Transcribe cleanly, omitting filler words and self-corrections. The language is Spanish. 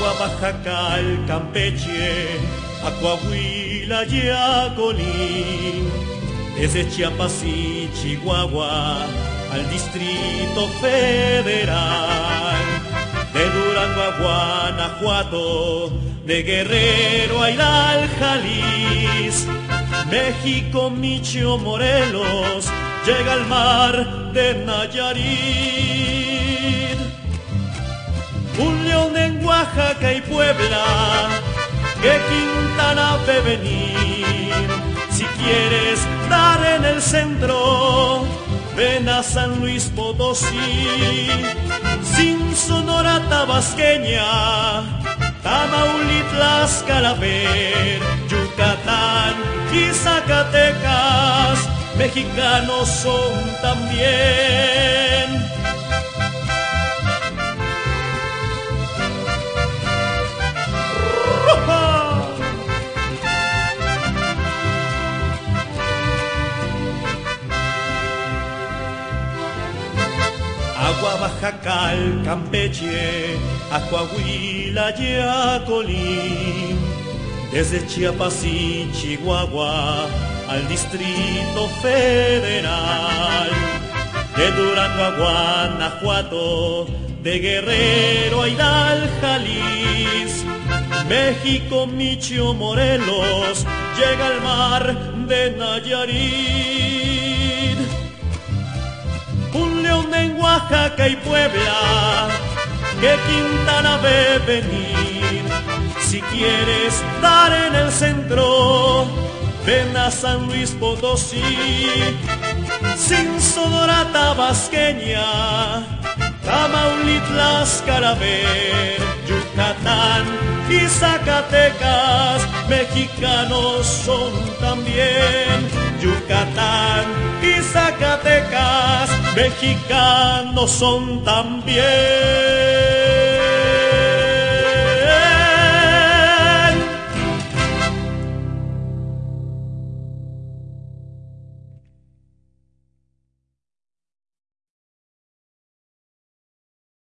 Agua Baja Cal, Campeche, a Coahuila y a Colín, desde Chiapas y Chihuahua al Distrito Federal, de Durango a Guanajuato, de Guerrero a Hidalgo, Jalisco, México, Micho, Morelos, llega al mar de Nayarit. Un león en Oaxaca y Puebla, que Quintana ve venir. Si quieres dar en el centro, ven a San Luis Potosí. Sin Sonora tabasqueña, Tamaulipas, Calaver, Yucatán y Zacatecas, mexicanos son también. Agua Baja Cal, Campeche, a Coahuila y a Colín, desde Chiapas y Chihuahua al Distrito Federal, de Durango a Guanajuato, de Guerrero a Hidalgo, Jalisco, México, Micho, Morelos, llega al mar de Nayarit. Un león en Oaxaca y Puebla, que Quintana ve venir. Si quieres dar en el centro, ven a San Luis Potosí. Sin Sonora tabasqueña, Tamaulipas, Calaver, Yucatán y Zacatecas, mexicanos son también. Yucatán y Zacatecas, mexicanos son también.